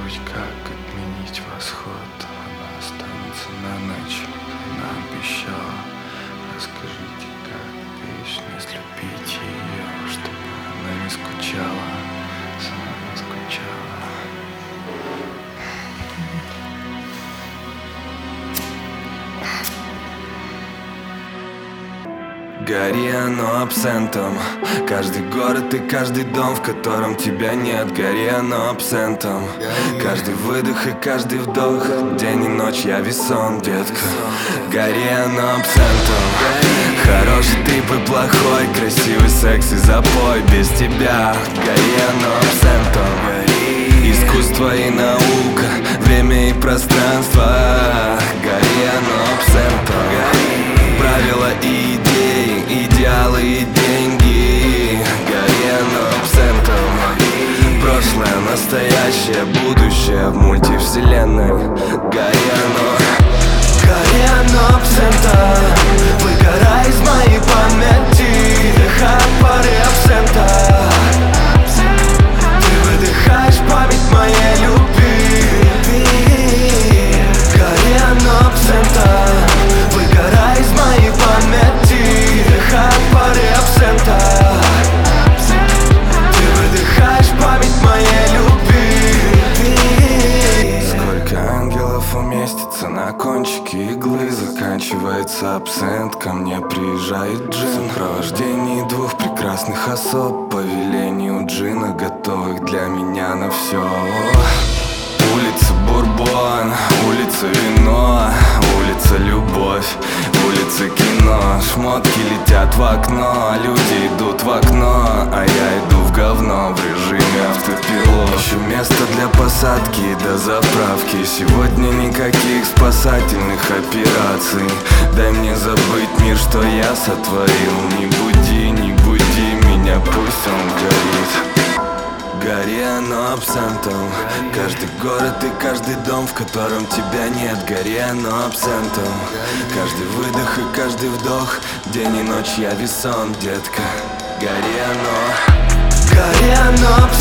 путь, как отменить восход. Она останется на ночь, она обещала. Расскажите, как песню слюбить ее, чтобы она не скучала, сама не скучала. Гори оно абсентом. Каждый город и каждый дом, в котором тебя нет. Гори оно абсентом. Каждый выдох и каждый вдох, день и ночь я весон, детка. Гори оно абсентом. Хороший трип и плохой, красивый секс и запой. Без тебя гори оно абсентом. Искусство и наука, время и пространство. Гори оно абсентом. Правила и идеи, идеалы и деньги. Гори оно абсентом. Прошлое, настоящее, будущее в мультивселенной. Гори оно абсентом. Выгорай из моей памяти, дыхай пары абсента. Ты выдыхаешь память моей любви. Гори оно абсентом. Выгорай из моей памяти, дыхай пары абсента. Ты выдыхаешь память моей любви. Сколько ангелов уместится на кончике иглы. Заканчивается абсент, ко мне приезжает джин. В сопровождении двух прекрасных особ, по велению джина, готовых для меня на все. Улица Бурбон, улица вино, улица любовь, улица кино. Шмотки летят в окно, люди идут в окно, а я иду в говно в режиме автопилот. Ищу место для посадки до заправки. Сегодня никаких спасательных операций. Дай мне забыть мир, что я сотворил. Не буди меня, пусть он горит. Гори оно абсентом. Каждый город и каждый дом, в котором тебя нет. Гори оно абсентом. Каждый выдох и каждый вдох, день и ночь я весон, детка. Гори оно абсентом.